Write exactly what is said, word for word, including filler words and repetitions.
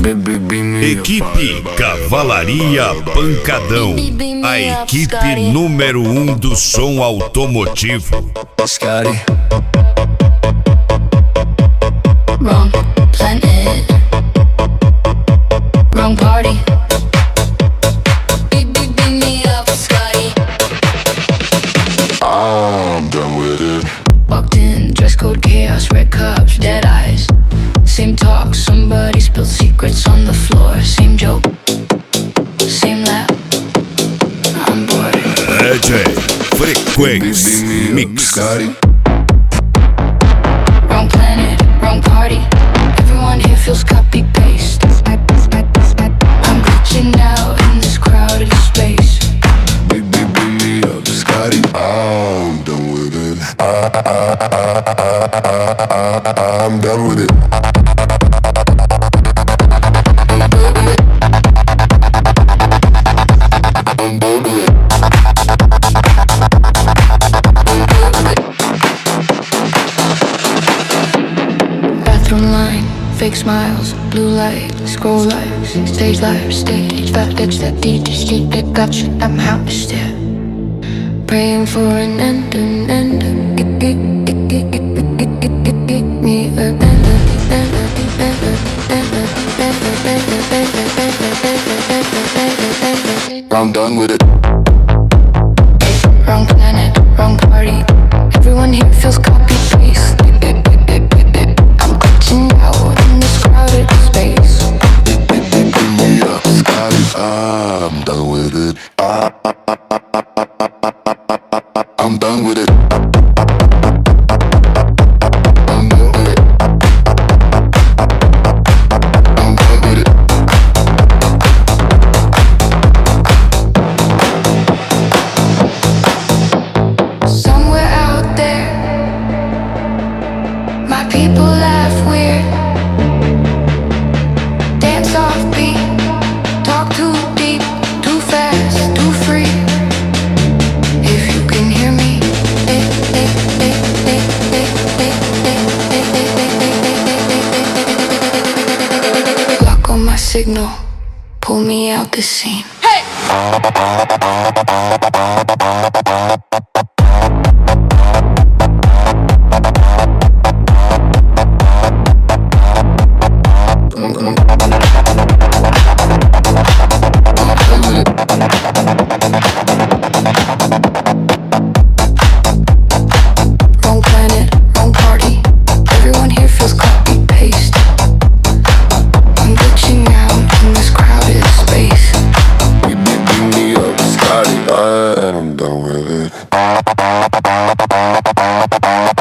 Equipe Cavalaria Pancadão, a equipe número um do som automotivo. Wrong planet, wrong party. Beat, beat, beat me up, Scotty. I'm done with it. Walked in, dress code chaos, red cups, dead eyes. Same talk, somebody spilled secrets on the floor. Same joke, same laugh. I'm bored. D J Frequency Mix. Wrong planet, wrong party. Everyone here feels copy paste. I'm glitching out in this crowded space. Beat, beat, beat me up, Scotty. I'm done with it. I, I, I, I, I, I'm done with it. Bathroom line, fake smiles, blue light, scroll lives, stage life, stage, fat edge, that deep, deep, that gotcha, I'm how to stare. Praying for an end, an end, get, get, get, get, get, get, get, get, get me an end. I'm done with it. Wrong planet, wrong party. Everyone here feels copy paste. I'm glitching out in this crowded space. Beat, beat, beat, beat me up, Scotty. I'm done with it. I, I, I, I, I, I, I, I, I'm done with it. I'm done with it. I'm done with it. Somewhere out there, my people laugh weird, dance off beat, talk too deep, too fast, too free. If you can hear me, block on my signal, pull me out the scene. Hey! Wrong planet, wrong party. Everyone here feels copy paste. I'm glitching out in this crowded space. Beat, beat, beat me up, Scotty. I'm done with it.